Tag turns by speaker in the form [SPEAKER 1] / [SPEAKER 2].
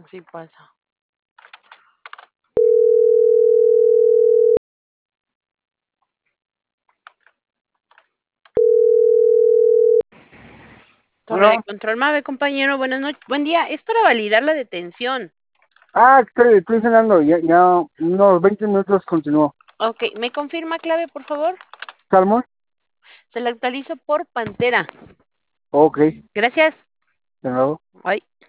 [SPEAKER 1] Sí pasa. Torre de
[SPEAKER 2] Bueno,
[SPEAKER 1] control MAVE, compañero, buenas noches. Buen día, es para validar la detención.
[SPEAKER 2] estoy cenando, ya unos 20 minutos continúo.
[SPEAKER 1] Ok, ¿me confirma clave, por favor?
[SPEAKER 2] ¿Salmón?
[SPEAKER 1] Se la actualizo por Pantera.
[SPEAKER 2] Ok,
[SPEAKER 1] Gracias.
[SPEAKER 2] de nuevo.
[SPEAKER 1] Bye.